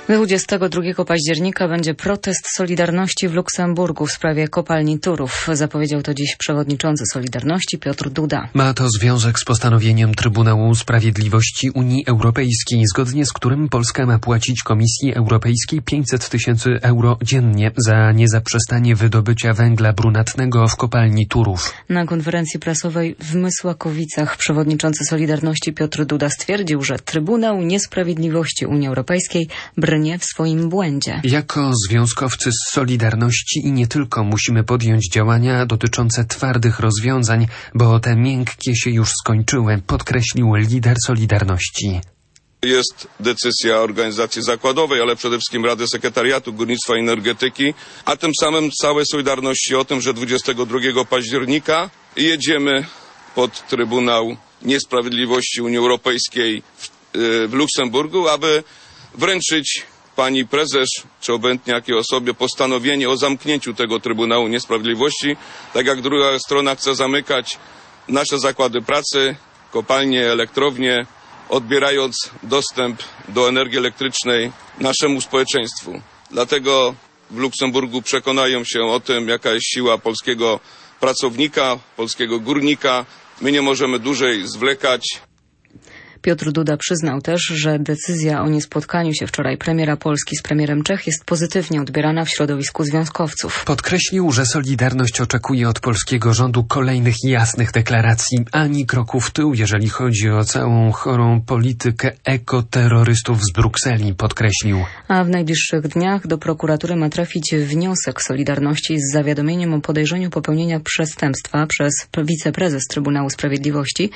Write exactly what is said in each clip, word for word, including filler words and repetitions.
dwudziestego drugiego października będzie protest Solidarności w Luksemburgu w sprawie kopalni Turów. Zapowiedział to dziś przewodniczący Solidarności Piotr Duda. Ma to związek z postanowieniem Trybunału Sprawiedliwości Unii Europejskiej, zgodnie z którym Polska ma płacić Komisji Europejskiej pięćset tysięcy euro dziennie za niezaprzestanie wydobycia węgla brunatnego w kopalni Turów. Na konferencji prasowej w Mysłakowicach przewodniczący Solidarności Piotr Duda stwierdził, że Trybunał Niesprawiedliwości Unii Europejskiej brnie w swoim błędzie. Jako związkowcy z Solidarności i nie tylko musimy podjąć działania dotyczące twardych rozwiązań, bo te miękkie się już skończyły, podkreślił lider Solidarności. Jest decyzja organizacji zakładowej, ale przede wszystkim Rady Sekretariatu Górnictwa i Energetyki, a tym samym całej Solidarności o tym, że dwudziestego drugiego października jedziemy pod Trybunał Niesprawiedliwości Unii Europejskiej w, w Luksemburgu, aby wręczyć pani prezes, czy obojętnie jakiej osobie, postanowienie o zamknięciu tego Trybunału Niesprawiedliwości, tak jak druga strona chce zamykać nasze zakłady pracy, kopalnie, elektrownie, odbierając dostęp do energii elektrycznej naszemu społeczeństwu. Dlatego w Luksemburgu przekonają się o tym, jaka jest siła polskiego pracownika, polskiego górnika. My nie możemy dłużej zwlekać. Piotr Duda przyznał też, że decyzja o niespotkaniu się wczoraj premiera Polski z premierem Czech jest pozytywnie odbierana w środowisku związkowców. Podkreślił, że Solidarność oczekuje od polskiego rządu kolejnych jasnych deklaracji, ani kroku w tył, jeżeli chodzi o całą chorą politykę ekoterrorystów z Brukseli, podkreślił. A w najbliższych dniach do prokuratury ma trafić wniosek Solidarności z zawiadomieniem o podejrzeniu popełnienia przestępstwa przez wiceprezes Trybunału Sprawiedliwości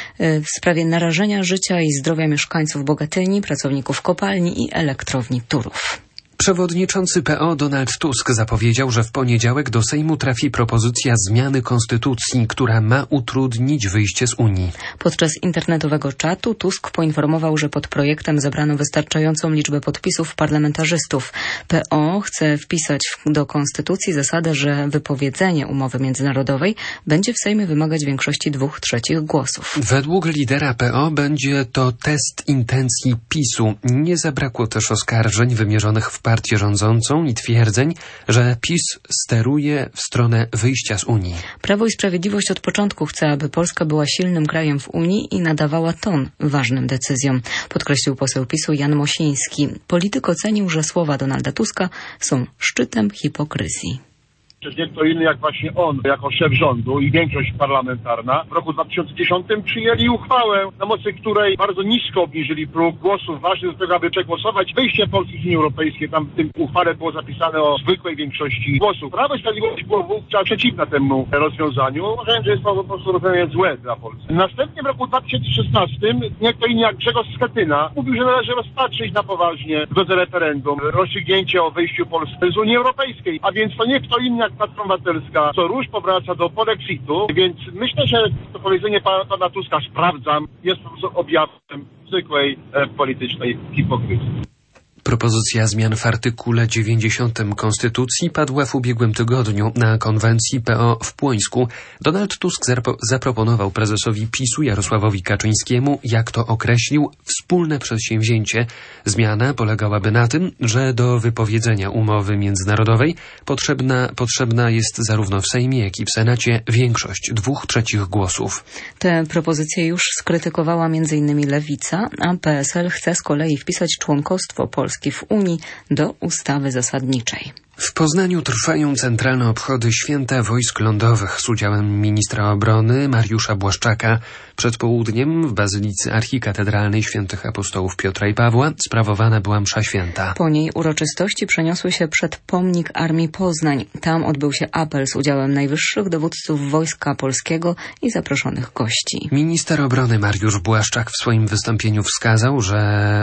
w sprawie narażenia życia i zdrowia mieszkańców Bogatyni, pracowników kopalni i elektrowni Turów. Przewodniczący P O Donald Tusk zapowiedział, że w poniedziałek do Sejmu trafi propozycja zmiany konstytucji, która ma utrudnić wyjście z Unii. Podczas internetowego czatu Tusk poinformował, że pod projektem zebrano wystarczającą liczbę podpisów parlamentarzystów. P O chce wpisać do konstytucji zasadę, że wypowiedzenie umowy międzynarodowej będzie w Sejmie wymagać większości dwóch trzecich głosów. Według lidera P O będzie to test intencji PiSu. Nie zabrakło też oskarżeń wymierzonych w partię rządzącą i twierdzeń, że PiS steruje w stronę wyjścia z Unii. Prawo i Sprawiedliwość od początku chce, aby Polska była silnym krajem w Unii i nadawała ton ważnym decyzjom, podkreślił poseł PiSu Jan Mosiński. Polityk ocenił, że słowa Donalda Tuska są szczytem hipokryzji. Przecież nie kto inny jak właśnie on, jako szef rządu i większość parlamentarna w roku dwa tysiące dziesiątym przyjęli uchwałę, na mocy której bardzo nisko obniżyli próg głosów ważnych do tego, aby przegłosować wyjście Polski z Unii Europejskiej. Tam w tym uchwale było zapisane o zwykłej większości głosów. Prawo i Sprawiedliwość było wówczas przeciwne temu rozwiązaniu. Uważałem, że jest to po prostu rozwiązanie złe dla Polski. Następnie w roku dwa tysiące szesnastym nie kto inny jak Grzegorz Schetyna mówił, że należy rozpatrzyć na poważnie drodze referendum rozstrzygnięcie o wyjściu Polski z Unii Europejskiej. A więc to nie kto inny jak Platforma Obywatelska co rusz powraca do polexitu, więc myślę, że to powiedzenie pana Tuska sprawdzam jest po prostu objawem zwykłej e, politycznej hipokryzji. Propozycja zmian w artykule dziewięćdziesiątym Konstytucji padła w ubiegłym tygodniu na konwencji P O w Płońsku. Donald Tusk zaproponował prezesowi PiSu Jarosławowi Kaczyńskiemu, jak to określił, wspólne przedsięwzięcie. Zmiana polegałaby na tym, że do wypowiedzenia umowy międzynarodowej potrzebna, potrzebna jest zarówno w Sejmie, jak i w Senacie większość dwóch trzecich głosów. Te propozycje już skrytykowała między innymi Lewica, a P S L chce z kolei wpisać członkostwo Polski w Unii do ustawy zasadniczej. W Poznaniu trwają centralne obchody Święta Wojsk Lądowych z udziałem ministra obrony Mariusza Błaszczaka. Przed południem w Bazylice Archikatedralnej Świętych Apostołów Piotra i Pawła sprawowana była msza święta. Po niej uroczystości przeniosły się przed pomnik Armii Poznań. Tam odbył się apel z udziałem najwyższych dowódców Wojska Polskiego i zaproszonych gości. Minister obrony Mariusz Błaszczak w swoim wystąpieniu wskazał, że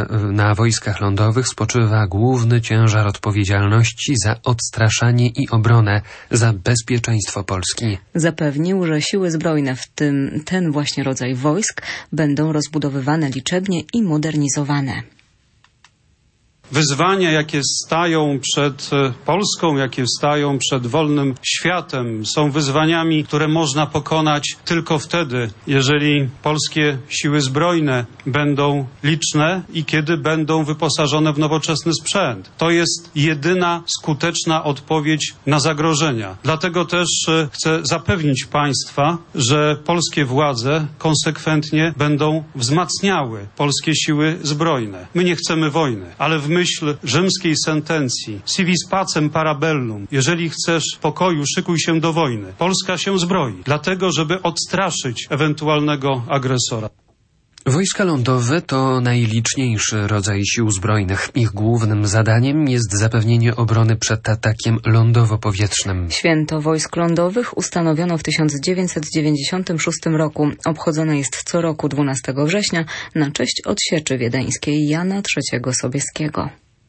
na wojskach lądowych spoczywa główny ciężar odpowiedzialności za odstraszanie i obronę, za bezpieczeństwo Polski. Zapewnił, że siły zbrojne, w tym ten właśnie rodzaj wojsk, będą rozbudowywane liczebnie i modernizowane. wyzwania, jakie stają przed Polską, jakie stają przed wolnym światem, są wyzwaniami, które można pokonać tylko wtedy, jeżeli polskie siły zbrojne będą liczne i kiedy będą wyposażone w nowoczesny sprzęt. To jest jedyna skuteczna odpowiedź na zagrożenia. Dlatego też chcę zapewnić Państwa, że polskie władze konsekwentnie będą wzmacniały polskie siły zbrojne. My nie chcemy wojny, ale w myśl rzymskiej sentencji si vis pacem para bellum, jeżeli chcesz pokoju, szykuj się do wojny. Polska się zbroi, dlatego żeby odstraszyć ewentualnego agresora. Wojska lądowe to najliczniejszy rodzaj sił zbrojnych. Ich głównym zadaniem jest zapewnienie obrony przed atakiem lądowo-powietrznym. Święto Wojsk Lądowych ustanowiono w tysiąc dziewięćset dziewięćdziesiątym szóstym roku. Obchodzone jest co roku dwunastego września na cześć odsieczy wiedeńskiej Jana trzeciego Sobieskiego.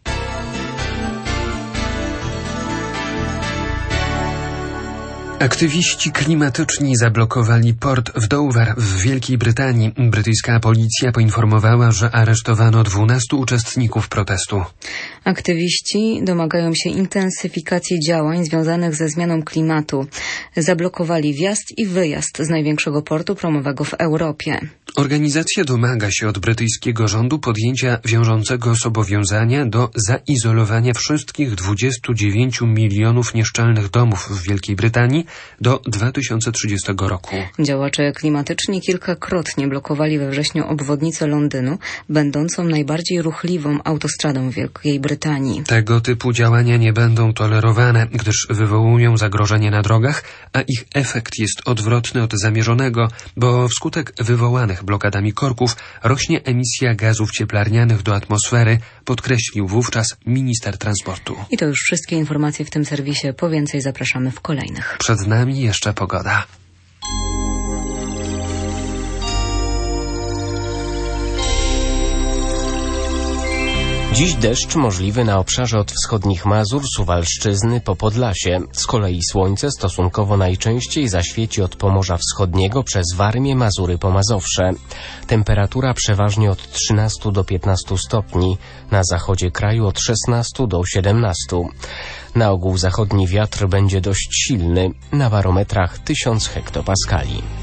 Aktywiści klimatyczni zablokowali port w Dover w Wielkiej Brytanii. Brytyjska policja poinformowała, że aresztowano dwunastu uczestników protestu. Aktywiści domagają się intensyfikacji działań związanych ze zmianą klimatu. Zablokowali wjazd i wyjazd z największego portu promowego w Europie. Organizacja domaga się od brytyjskiego rządu podjęcia wiążącego zobowiązania do zaizolowania wszystkich dwudziestu dziewięciu milionów nieszczelnych domów w Wielkiej Brytanii do dwa tysiące trzydziestego roku. Działacze klimatyczni kilkakrotnie blokowali we wrześniu obwodnicę Londynu, będącą najbardziej ruchliwą autostradą w Wielkiej Brytanii. Tego typu działania nie będą tolerowane, gdyż wywołują zagrożenie na drogach, a ich efekt jest odwrotny od zamierzonego, bo wskutek wywołanych blokadami korków rośnie emisja gazów cieplarnianych do atmosfery, podkreślił wówczas minister transportu. I to już wszystkie informacje w tym serwisie. Po więcej zapraszamy w kolejnych. Przed nami jeszcze pogoda. Dziś deszcz możliwy na obszarze od wschodnich Mazur, Suwalszczyzny po Podlasie. Z kolei słońce stosunkowo najczęściej zaświeci od Pomorza Wschodniego przez Warmię, Mazury po Mazowsze. Temperatura przeważnie od trzynastu do piętnastu stopni, na zachodzie kraju od szesnastu do siedemnastu. Na ogół zachodni wiatr będzie dość silny, na barometrach tysiąc hektopaskali.